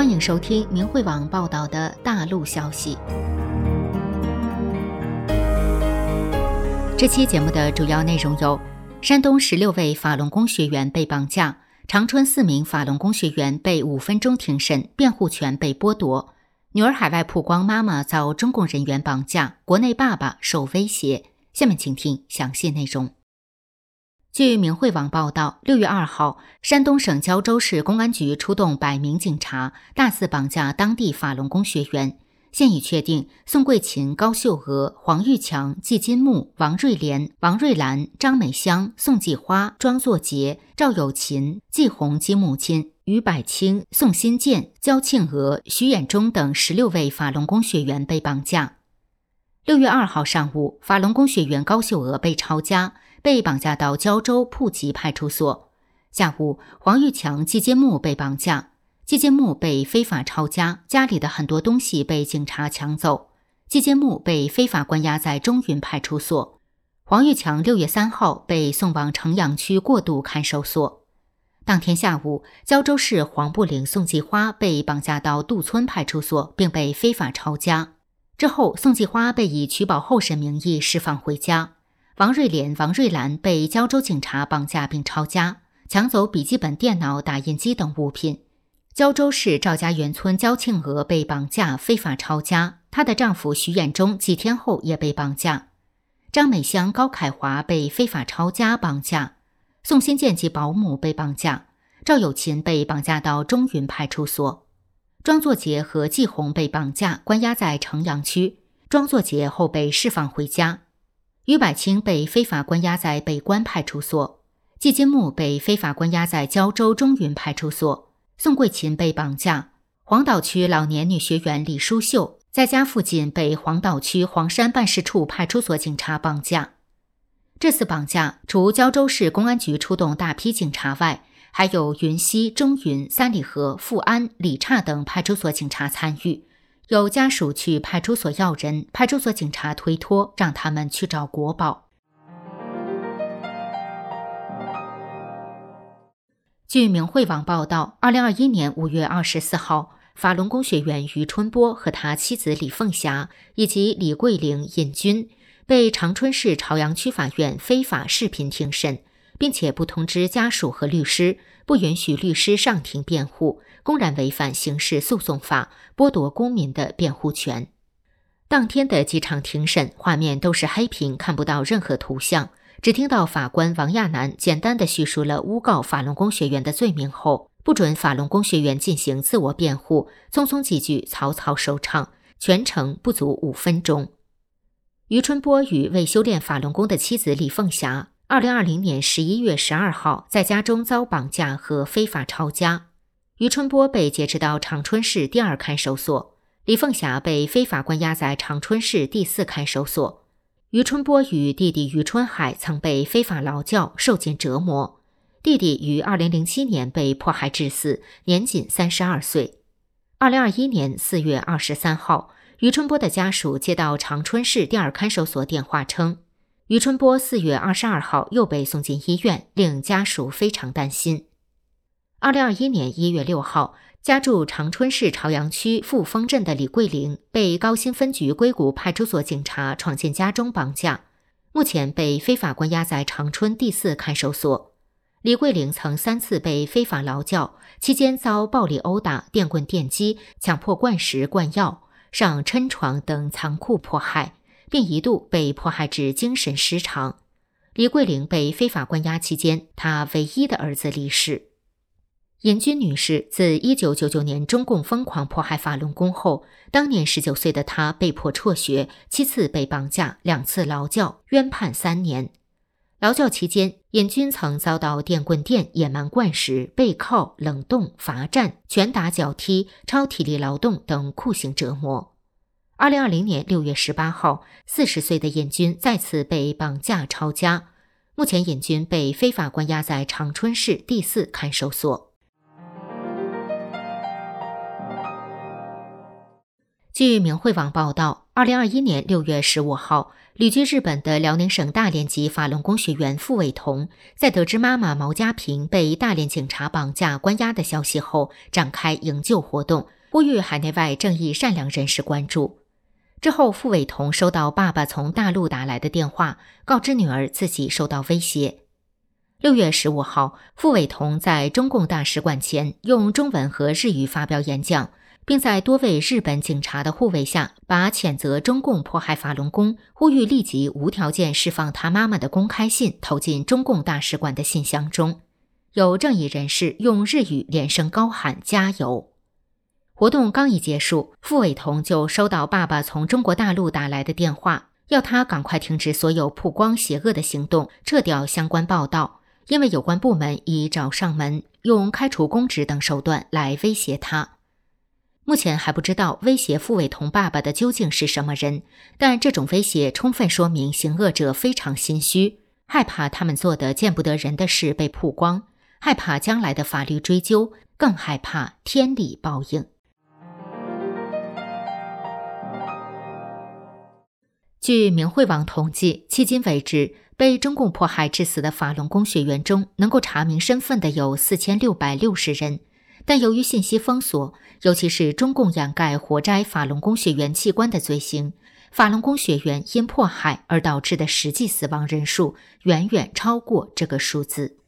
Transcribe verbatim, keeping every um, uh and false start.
欢迎收听明慧网报道的大陆消息。这期节目的主要内容有：山东十六位法轮功学员被绑架，长春四名法轮功学员被五分钟庭审，辩护权被剥夺；女儿海外曝光妈妈遭中共人员绑架，国内爸爸受威胁。下面请听详细内容。据明慧网报道，六月二号，山东省胶州市公安局出动百名警察，大肆绑架当地法轮功学员。现已确定宋桂琴、高秀娥、黄玉强、季金木、王瑞莲、王瑞兰、张美香、宋继花、庄作杰、赵有琴、季红及母亲于百清、宋新建、焦庆娥、徐衍忠等十六位法轮功学员被绑架。六月二号上午，法轮功学员高秀娥被抄家，被绑架到胶州铺集派出所。下午，黄玉强、季金木被绑架。季金木被非法抄家，家里的很多东西被警察抢走。季金木被非法关押在中云派出所。黄玉强六月三号被送往城阳区过渡看守所。当天下午，胶州市黄布岭宋继花被绑架到杜村派出所，并被非法抄家。之后，宋继花被以取保候审名义释放回家。王瑞莲、王瑞兰被胶州警察绑架并抄家，抢走笔记本电脑、打印机等物品。胶州市赵家园村焦庆娥被绑架非法抄家，她的丈夫徐衍忠几天后也被绑架。张美香、高凯华被非法抄家绑架，宋新建及保姆被绑架，赵有琴被绑架到中云派出所。庄作杰和季红被绑架关押在城阳区，庄作杰后被释放回家。于百清被非法关押在北关派出所，季金木被非法关押在胶州中云派出所。宋桂琴被绑架，黄岛区老年女学员李淑秀在家附近被黄岛区黄山办事处派出所警察绑架。这次绑架除胶州市公安局出动大批警察外，还有云溪、中云、三里河、富安、里岔等派出所警察参与。有家属去派出所要人，派出所警察推脱，让他们去找国宝。据明慧网报道，二零二一年五月二十四号，法轮功学员于春波和他妻子李凤霞以及李桂玲、尹军被长春市朝阳区法院非法视频庭审，并且不通知家属和律师，不允许律师上庭辩护，公然违反刑事诉讼法，剥夺公民的辩护权。当天的几场庭审画面都是黑屏，看不到任何图像，只听到法官王亚楠简单地叙述了诬告法轮功学员的罪名后，不准法轮功学员进行自我辩护，匆匆几句草草收场，全程不足五分钟。于春波与为修炼法轮功的妻子李凤霞二零二零年十一月十二号在家中遭绑架和非法抄家。于春波被劫持到长春市第二看守所，李凤霞被非法关押在长春市第四看守所。于春波与弟弟于春海曾被非法劳教，受尽折磨。弟弟于二零零七年被迫害致死，年仅三十二岁。二零二一年四月二十三号，于春波的家属接到长春市第二看守所电话称，于春波四月二十二号又被送进医院，令家属非常担心。二零二一年一月六号，家住长春市朝阳区富丰镇的李桂玲被高新分局硅谷派出所警察闯进家中绑架，目前被非法关押在长春第四看守所。李桂玲曾三次被非法劳教，期间遭暴力殴打、电棍电击、强迫灌食灌药、上抻床等残酷迫害，并一度被迫害至精神失常。李桂玲被非法关押期间，她唯一的儿子离世。尹军女士自一九九九年中共疯狂迫害法轮功后，当年十九岁的她被迫辍学，七次被绑架，两次劳教，冤判三年。劳教期间，尹军曾遭到电棍电、野蛮灌食、背铐、冷冻、罚站、拳打脚踢、超体力劳动等酷刑折磨。二零二零年六月十八号，四十岁的尹军再次被绑架抄家，目前尹军被非法关押在长春市第四看守所。据明慧网报道，二零二一年六月十五号，旅居日本的辽宁省大连籍法轮功学员傅伟彤，在得知妈妈毛家平被大连警察绑架关押的消息后，展开营救活动， 呼吁海内外正义善良人士关注。之后，傅伟彤收到爸爸从大陆打来的电话，告知女儿自己受到威胁。六月十五号，傅伟彤在中共大使馆前用中文和日语发表演讲，并在多位日本警察的护卫下，把谴责中共迫害法轮功、呼吁立即无条件释放他妈妈的公开信投进中共大使馆的信箱中。有正义人士用日语连声高喊加油。活动刚一结束，傅伟彤就收到爸爸从中国大陆打来的电话，要他赶快停止所有曝光邪恶的行动，撤掉相关报道，因为有关部门已找上门，用开除公职等手段来威胁他。目前还不知道威胁傅伟彤爸爸的究竟是什么人，但这种威胁充分说明行恶者非常心虚，害怕他们做的见不得人的事被曝光，害怕将来的法律追究，更害怕天理报应。据明慧网统计，迄今为止，被中共迫害致死的法轮功学员中，能够查明身份的有四千六百六十人。但由于信息封锁，尤其是中共掩盖活摘法轮功学员器官的罪行，法轮功学员因迫害而导致的实际死亡人数远远超过这个数字。